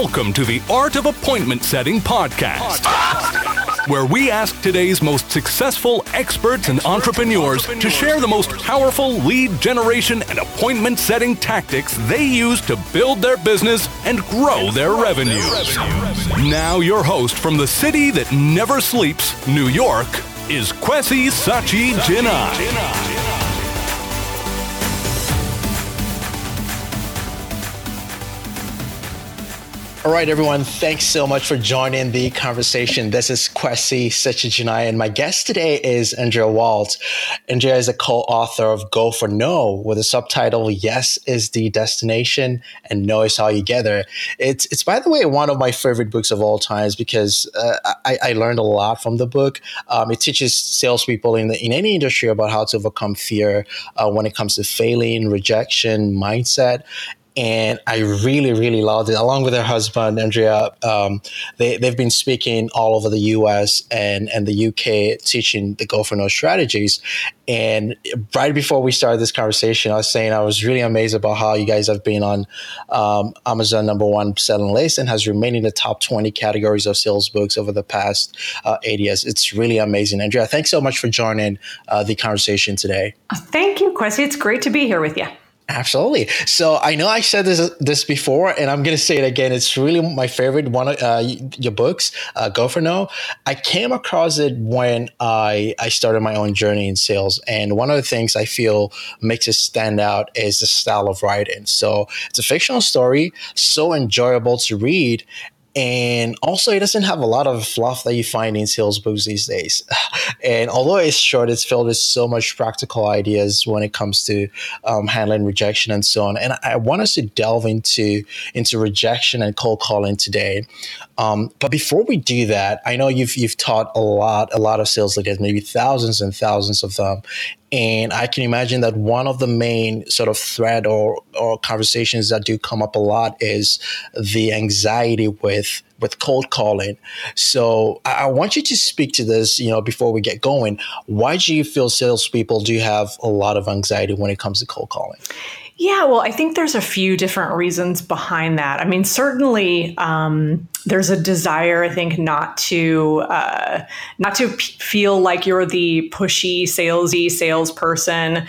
Welcome to the Art of Appointment Setting podcast, where we ask today's most successful experts and entrepreneurs to share the most powerful lead generation and appointment setting tactics they use to build their business and grow their revenues. Now your host from the city that never sleeps, New York, is Kwesi Sachi-Jinai. All right, everyone. Thanks so much for joining the conversation. This is Kwesi Sachi-Jinai, and my guest today is Andrea Walt. Andrea is a co-author of Go for No with a subtitle, Yes is the Destination and No is How You Get There. It's by the way, one of my favorite books of all times because I learned a lot from the book. It teaches salespeople in any industry about how to overcome fear when it comes to failing, rejection, mindset. And I really, really loved it. Along with her husband, Andrea, they've been speaking all over the U.S. and the UK, teaching the Go for No strategies. And right before we started this conversation, I was saying I was really amazed about how you guys have been on Amazon #1 selling list and has remained in the top 20 categories of sales books over the past 8 years. It's really amazing. Andrea, thanks so much for joining the conversation today. Thank you, Kwesi. It's great to be here with you. Absolutely. So I know I said this before, and I'm going to say it again. It's really my favorite one of your books, Go for No. I came across it when I started my own journey in sales. And one of the things I feel makes it stand out is the style of writing. So it's a fictional story, so enjoyable to read. And also, it doesn't have a lot of fluff that you find in sales books these days. And although it's short, it's filled with so much practical ideas when it comes to handling rejection and so on. And I want us to delve into rejection and cold calling today. But before we do that, I know you've taught a lot of sales leaders, maybe thousands and thousands of them. And I can imagine that one of the main sort of thread or conversations that do come up a lot is the anxiety with cold calling. So I want you to speak to this, before we get going. Why do you feel salespeople do have a lot of anxiety when it comes to cold calling? Yeah, well, I think there's a few different reasons behind that. I mean, certainly there's a desire, I think, not to feel like you're the pushy, salesy salesperson.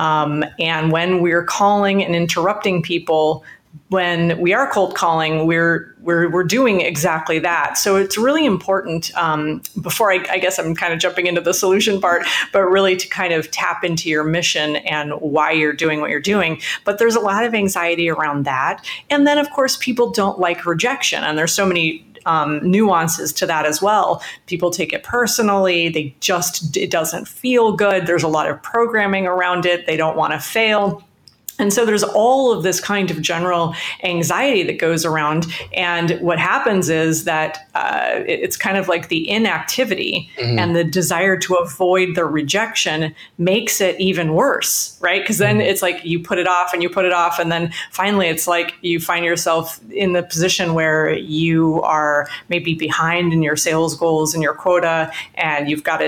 And when we're calling and interrupting people, when we are cold calling, we're doing exactly that. So it's really important, before I guess I'm kind of jumping into the solution part, but really to kind of tap into your mission and why you're doing what you're doing. But there's a lot of anxiety around that. And then, of course, people don't like rejection. And there's so many nuances to that as well. People take it personally. It doesn't feel good. There's a lot of programming around it. They don't want to fail. And so there's all of this kind of general anxiety that goes around. And what happens is that it's kind of like the inactivity and the desire to avoid the rejection makes it even worse, right? Because then it's like you put it off and you put it off. And then finally, it's like you find yourself in the position where you are maybe behind in your sales goals and your quota. And you've got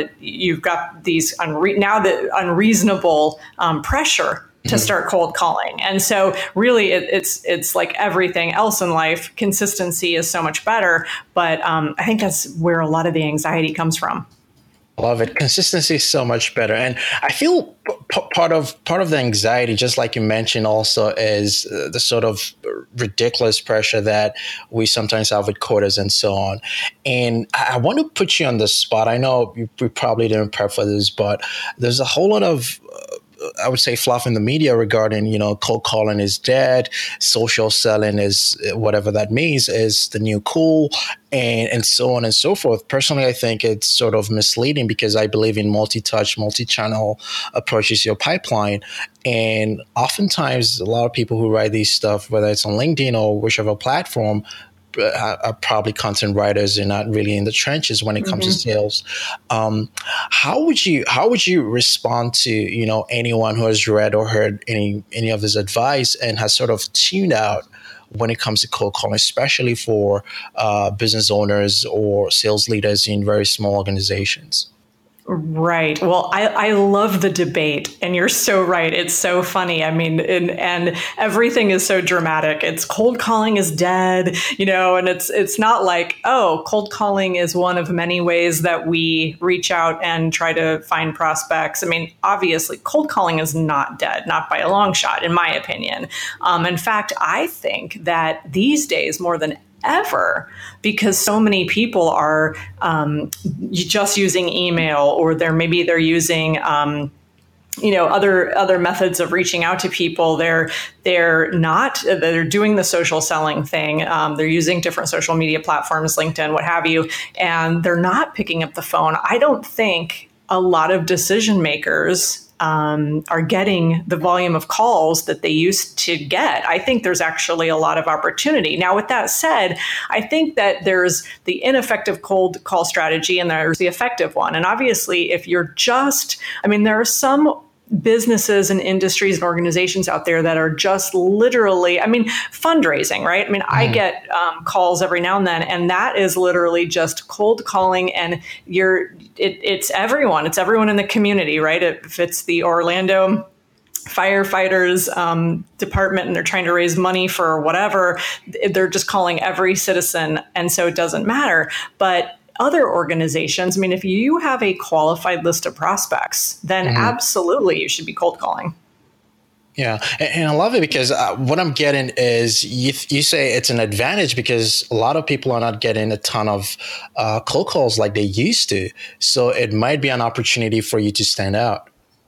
these unreasonable pressure to start cold calling. And so really it's like everything else in life, consistency is so much better. But I think that's where a lot of the anxiety comes from. Love it. Consistency is so much better. And I feel part of the anxiety, just like you mentioned also, is the sort of ridiculous pressure that we sometimes have with quotas and so on. And I want to put you on the spot. I know we probably didn't prep for this, but there's a whole lot of I would say fluff in the media regarding, cold calling is dead, social selling is whatever that means is the new cool, and so on and so forth. Personally, I think it's sort of misleading because I believe in multi-touch, multi-channel approaches to your pipeline. And oftentimes a lot of people who write these stuff, whether it's on LinkedIn or whichever platform, are probably content writers. They're not really in the trenches when it comes to sales. How would you respond to anyone who has read or heard any of this advice and has sort of tuned out when it comes to cold calling, especially for business owners or sales leaders in very small organizations? Right. Well, I love the debate, and you're so right. It's so funny. I mean, and everything is so dramatic. It's cold calling is dead, and it's not like, oh, cold calling is one of many ways that we reach out and try to find prospects. I mean, obviously, cold calling is not dead, not by a long shot, in my opinion. In fact, I think that these days, more than ever, because so many people are just using email, or they're using other methods of reaching out to people. They're doing the social selling thing. They're using different social media platforms, LinkedIn, what have you, and they're not picking up the phone. I don't think a lot of decision makers are getting the volume of calls that they used to get. I think there's actually a lot of opportunity. Now, with that said, I think that there's the ineffective cold call strategy and there's the effective one. And obviously, if you're there are some businesses and industries and organizations out there that are just literally, fundraising, right? I get calls every now and then, and that is literally just cold calling, and it's everyone. It's everyone in the community, right? If it's the Orlando firefighters department and they're trying to raise money for whatever, they're just calling every citizen, and so it doesn't matter. But other organizations, if you have a qualified list of prospects, then absolutely you should be cold calling. Yeah. And I love it because what I'm getting is you say it's an advantage because a lot of people are not getting a ton of cold calls like they used to. So it might be an opportunity for you to stand out.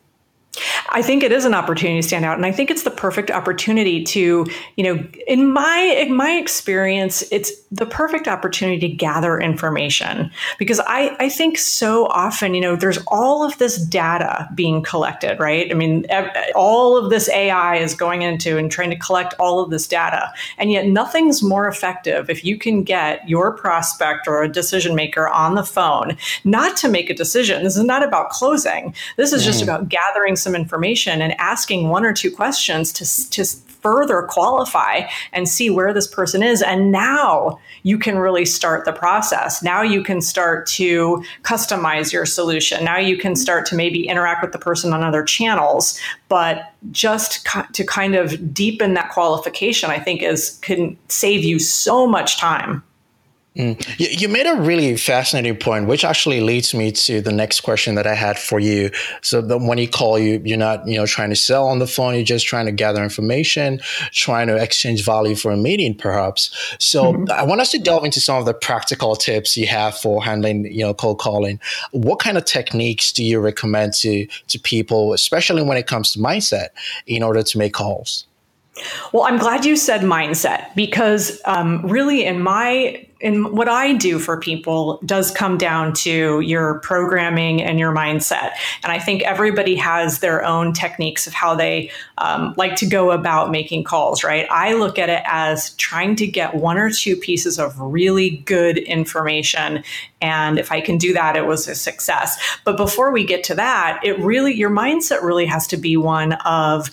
I think it is an opportunity to stand out. And I think it's the perfect opportunity to, in my experience, it's the perfect opportunity to gather information, because I think so often, there's all of this data being collected, right? All of this AI is going into and trying to collect all of this data. And yet nothing's more effective if you can get your prospect or a decision maker on the phone, not to make a decision. This is not about closing. This is just about gathering some information and asking one or two questions to further qualify and see where this person is. And now you can really start the process. Now you can start to customize your solution. Now you can start to maybe interact with the person on other channels. But just to kind of deepen that qualification, I think can save you so much time. You made a really fascinating point, which actually leads me to the next question that I had for you. So when you call, you're not, trying to sell on the phone. You're just trying to gather information, trying to exchange value for a meeting, perhaps. So I want us to delve into some of the practical tips you have for handling, cold calling. What kind of techniques do you recommend to people, especially when it comes to mindset, in order to make calls? Well, I'm glad you said mindset, because really in what I do for people does come down to your programming and your mindset. And I think everybody has their own techniques of how they like to go about making calls, right? I look at it as trying to get one or two pieces of really good information. And if I can do that, it was a success. But before we get to that, your mindset really has to be one of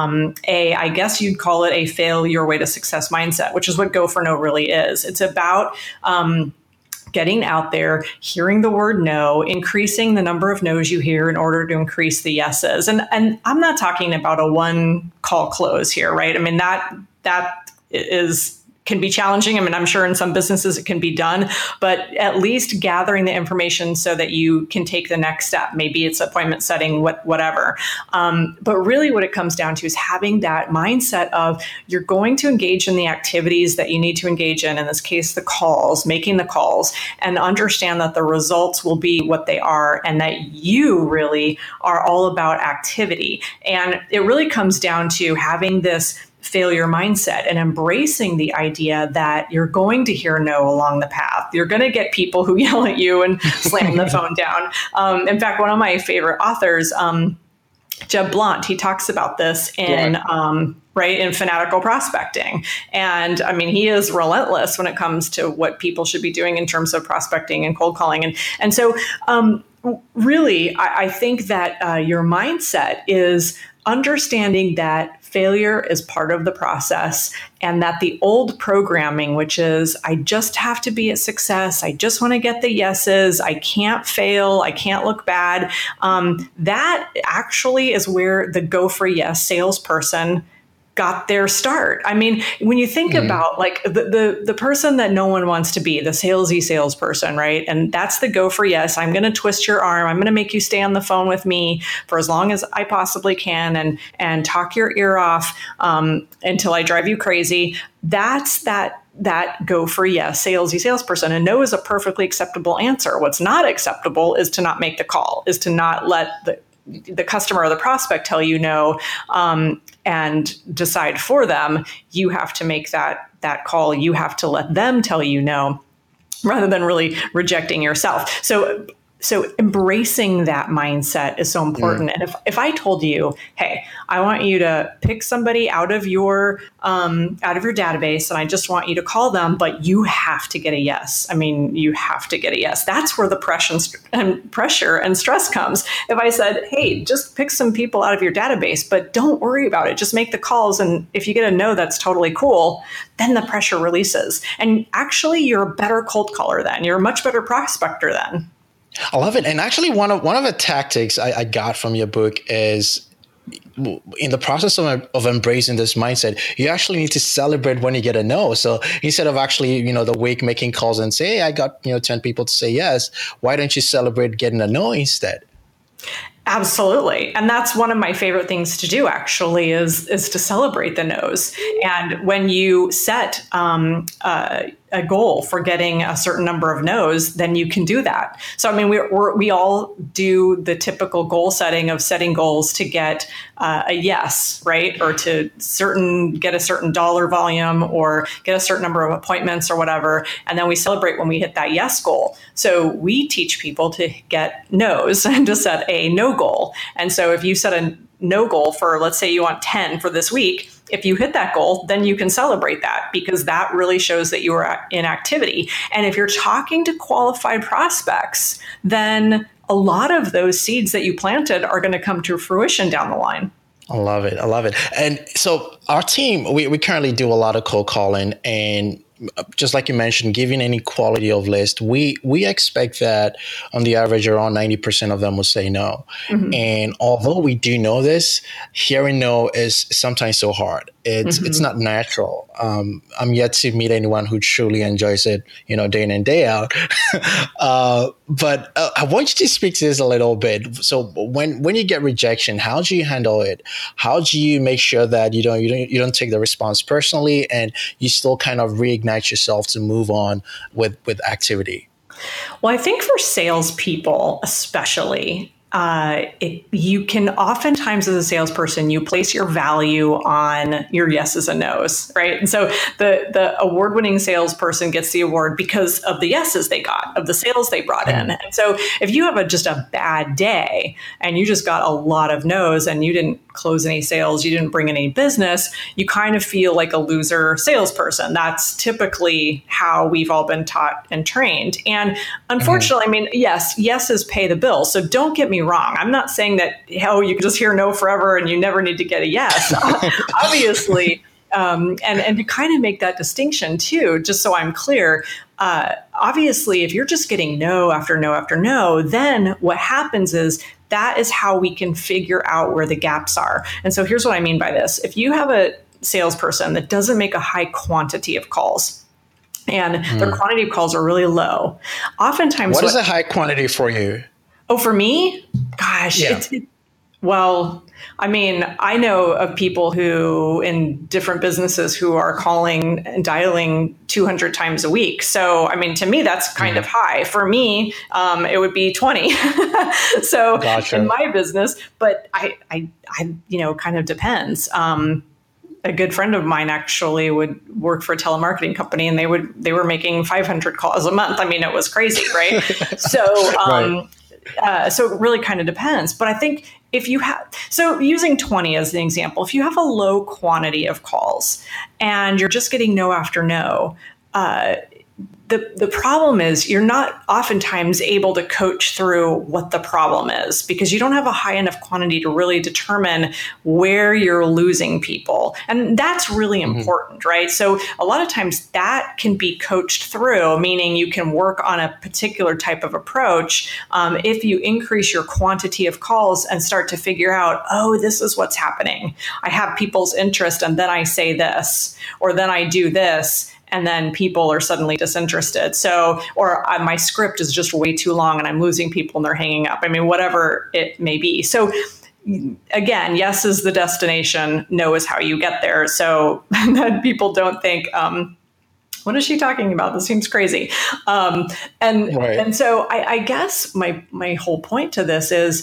I guess you'd call it a fail your way to success mindset, which is what Go for No really is. It's about getting out there, hearing the word no, increasing the number of no's you hear in order to increase the yeses. And I'm not talking about a one call close here, right? That can be challenging. I'm sure in some businesses it can be done, but at least gathering the information so that you can take the next step. Maybe it's appointment setting, whatever. But really what it comes down to is having that mindset of you're going to engage in the activities that you need to engage in this case, the calls, making the calls, and understand that the results will be what they are and that you really are all about activity. And it really comes down to having this failure mindset and embracing the idea that you're going to hear no along the path. You're going to get people who yell at you and slam the phone down. In fact, one of my favorite authors, Jeb Blount, he talks about this in fanatical prospecting. And he is relentless when it comes to what people should be doing in terms of prospecting and cold calling. And so really, I think that your mindset is understanding that failure is part of the process, and that the old programming, which is, I just have to be a success, I just want to get the yeses, I can't fail, I can't look bad, that actually is where the Go for Yes salesperson got their start. I mean, when you think about like the person that no one wants to be, the salesy salesperson, right? And that's the Go for Yes. I'm going to twist your arm. I'm going to make you stay on the phone with me for as long as I possibly can and talk your ear off until I drive you crazy. That's that Go for Yes salesy salesperson. And no is a perfectly acceptable answer. What's not acceptable is to not make the call, is to not let the customer or the prospect tell you no, and decide for them. You have to make that call. You have to let them tell you no, rather than really rejecting yourself. So embracing that mindset is so important. And if I told you, hey, I want you to pick somebody out of your database, and I just want you to call them, but you have to get a yes. I mean, you have to get a yes. That's where the pressure and stress comes. If I said, hey, just pick some people out of your database, but don't worry about it. Just make the calls. And if you get a no, that's totally cool. Then the pressure releases. And actually, you're a better cold caller then. You're a much better prospector then. I love it. And actually, one of the tactics I got from your book is, in the process of embracing this mindset, you actually need to celebrate when you get a no. So instead of actually, the week making calls and say, hey, I got 10 people to say yes, why don't you celebrate getting a no instead? Absolutely. And that's one of my favorite things to do, actually, is to celebrate the no's. And when you set a goal for getting a certain number of no's, then you can do that. So, I mean, we all do the typical goal setting of setting goals to get a yes, right? Or to get a certain dollar volume or get a certain number of appointments or whatever. And then we celebrate when we hit that yes goal. So we teach people to get no's and to set a no goal. And so if you set a no goal for, let's say you want 10 for this week, if you hit that goal, then you can celebrate that, because that really shows that you are in activity. And if you're talking to qualified prospects, then a lot of those seeds that you planted are going to come to fruition down the line. I love it. And so our team, we currently do a lot of cold calling, and just like you mentioned, giving any quality of list, we expect that on the average around 90% of them will say no. Mm-hmm. And although we do know this, hearing no is sometimes so hard. It's not natural. I'm yet to meet anyone who truly enjoys it, day in and day out. But I want you to speak to this a little bit. So when you get rejection, how do you handle it? How do you make sure that you don't take the response personally, and you still kind of reignite yourself to move on with activity? Well, I think for salespeople, especially, you can oftentimes, as a salesperson, you place your value on your yeses and nos, right? And so the award-winning salesperson gets the award because of the yeses they got, of the sales they brought in. And so if you have just a bad day and you just got a lot of nos and you didn't close any sales, you didn't bring any business, you kind of feel like a loser salesperson. That's typically how we've all been taught and trained. And unfortunately, I mean, yeses pay the bill. So don't get me wrong. I'm not saying that, you can just hear no forever and you never need to get a yes. Obviously, and to kind of make that distinction too, just so I'm clear, obviously, if you're just getting no after no after no, then what happens is that is how we can figure out where the gaps are. And so here's what I mean by this. If you have a salesperson that doesn't make a high quantity of calls, and their quantity of calls are really low, oftentimes... What is a high quantity for you? Oh, for me? Gosh, yeah. Well, I mean, I know of people who in different businesses who are calling and dialing 200 times a week. So, I mean, to me, that's kind of high. For me, it would be 20. So gotcha. In my business, but I kind of depends. A good friend of mine actually would work for a telemarketing company, and they were making 500 calls a month. I mean, it was crazy, right? So, right. So it really kind of depends. But I think using 20 as an example, if you have a low quantity of calls and you're just getting no after no, the problem is you're not oftentimes able to coach through what the problem is because you don't have a high enough quantity to really determine where you're losing people. And that's really important, right? So a lot of times that can be coached through, meaning you can work on a particular type of approach if you increase your quantity of calls and start to figure out, oh, this is what's happening. I have people's interest and then I say this, or then I do this. And then people are suddenly disinterested. So, or my script is just way too long and I'm losing people and they're hanging up. I mean, whatever it may be. So again, yes is the destination, no is how you get there. So that people don't think, what is she talking about? This seems crazy. And so I guess my whole point to this is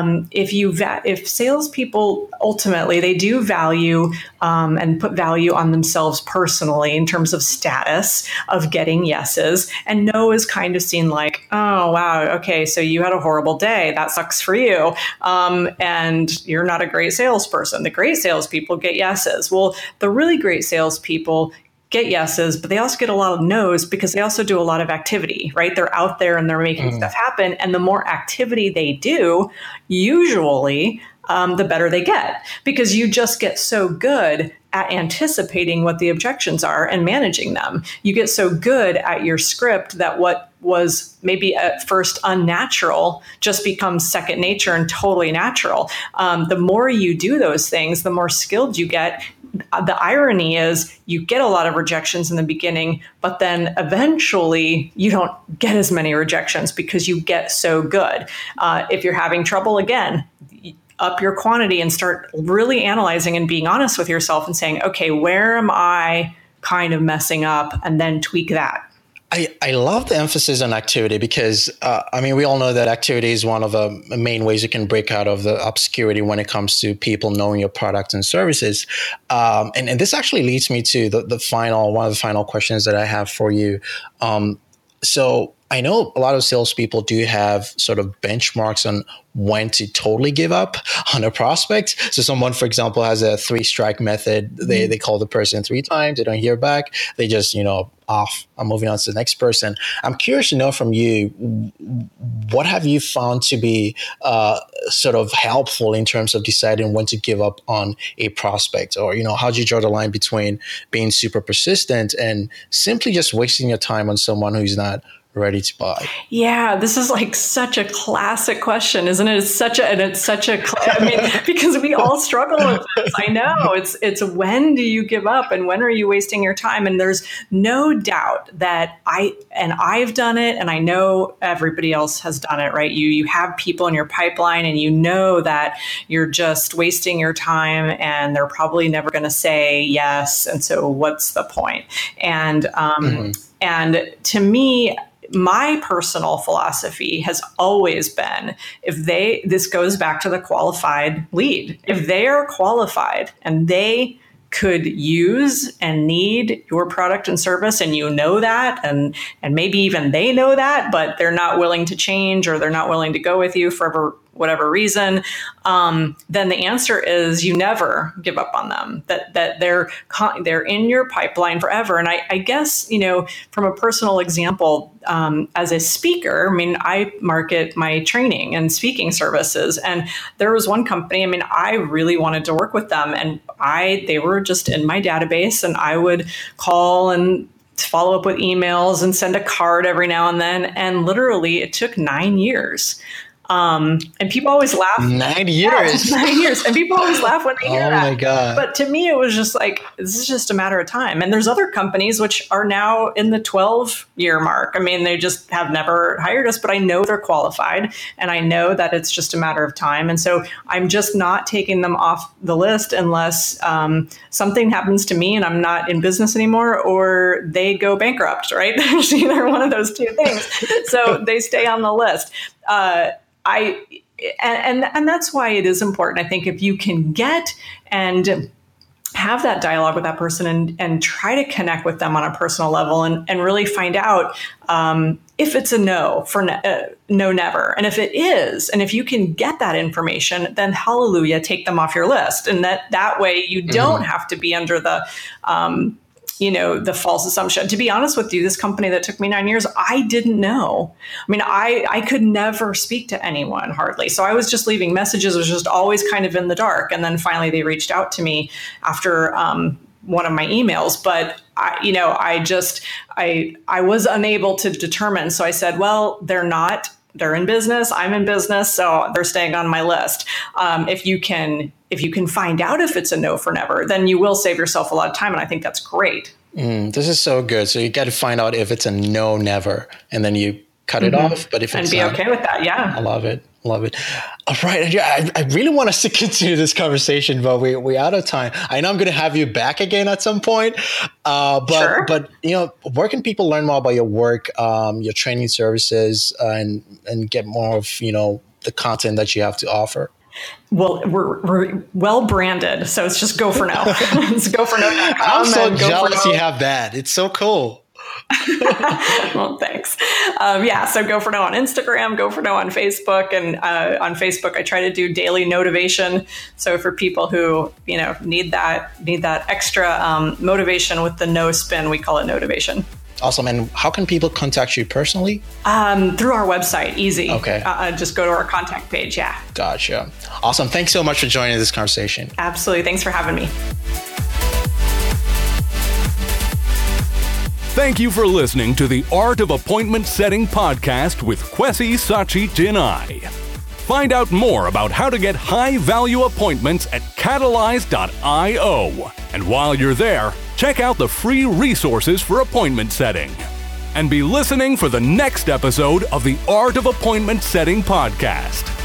if salespeople ultimately they do value and put value on themselves personally in terms of status of getting yeses, and no is kind of seen like, oh wow, okay, so you had a horrible day, that sucks for you, and you're not a great salesperson. The great salespeople get yeses. Well, the really great salespeople get yeses, but they also get a lot of no's because they also do a lot of activity, right? They're out there and they're making stuff happen. And the more activity they do, usually the better they get because you just get so good at anticipating what the objections are and managing them. You get so good at your script that what was maybe at first unnatural just becomes second nature and totally natural. The more you do those things, the more skilled you get. The irony is you get a lot of rejections in the beginning, but then eventually you don't get as many rejections because you get so good. If you're having trouble, again, up your quantity and start really analyzing and being honest with yourself and saying, okay, where am I kind of messing up? And then tweak that. I love the emphasis on activity because, we all know that activity is one of the main ways you can break out of the obscurity when it comes to people knowing your products and services. And this actually leads me to one of the final questions that I have for you. So I know a lot of salespeople do have sort of benchmarks on when to totally give up on a prospect. So someone, for example, has a 3-strike method. They call the person 3 times. They don't hear back. They just, off. I'm moving on to the next person. I'm curious to know from you, what have you found to be sort of helpful in terms of deciding when to give up on a prospect? Or, how do you draw the line between being super persistent and simply just wasting your time on someone who's not ready to buy? Yeah, this is like such a classic question, isn't it? Because we all struggle with this. I know it's when do you give up and when are you wasting your time? And there's no doubt that I've done it, and I know everybody else has done it, right? You have people in your pipeline and you know that you're just wasting your time and they're probably never going to say yes. And so what's the point? And to me, my personal philosophy has always been, this goes back to the qualified lead. If they are qualified and they could use and need your product and service, and you know that, and maybe even they know that, but they're not willing to change or they're not willing to go with you for whatever reason, then the answer is you never give up on them, that they're in your pipeline forever. And I guess, from a personal example, as a speaker, I market my training and speaking services. And there was one company, I really wanted to work with them, and they were just in my database, and I would call and follow up with emails and send a card every now and then. And literally it took 9 years. And people always laugh. 9 years. 9 years. And people always laugh when they hear that. Oh my God. But to me, it was just like, this is just a matter of time. And there's other companies which are now in the 12-year mark. They just have never hired us, but I know they're qualified and I know that it's just a matter of time. And so I'm just not taking them off the list unless something happens to me and I'm not in business anymore, or they go bankrupt, right? There's either one of those two things. So they stay on the list. And that's why it is important. I think if you can get and have that dialogue with that person and try to connect with them on a personal level and really find out if it's a no for no, never. And if it is, and if you can get that information, then hallelujah, take them off your list. And that way you don't have to be under the the false assumption. To be honest with you, this company that took me 9 years, I didn't know. I mean, I could never speak to anyone hardly. So I was just leaving messages, was just always kind of in the dark. And then finally they reached out to me after one of my emails, but I was unable to determine. So I said, well, they're in business. I'm in business. So they're staying on my list. If you can find out if it's a no for never, then you will save yourself a lot of time. And I think that's great. This is so good. So you got to find out if it's a no, never, and then you cut it off. But if it's be okay with that. Yeah. I love it. Love it. All right. I really want us to continue this conversation, but we're out of time. I know I'm going to have you back again at some point. Sure. But where can people learn more about your work, your training services, and get more of, the content that you have to offer? Well, we're well branded, so it's just Go For No. It's goforno.com. I'm so jealous you have that. It's so cool. Well, thanks. So Go For No on Instagram, Go For No on Facebook, and on Facebook I try to do daily motivation. So for people who need that extra motivation with the no spin, we call it Notivation. Awesome. And how can people contact you personally? Through our website. Easy. Okay. Just go to our contact page. Yeah. Gotcha. Awesome. Thanks so much for joining this conversation. Absolutely. Thanks for having me. Thank you for listening to the Art of Appointment Setting podcast with Kwesi Sachi-Jinai. Find out more about how to get high-value appointments at Catalyze.io. And while you're there, check out the free resources for appointment setting. And be listening for the next episode of the Art of Appointment Setting podcast.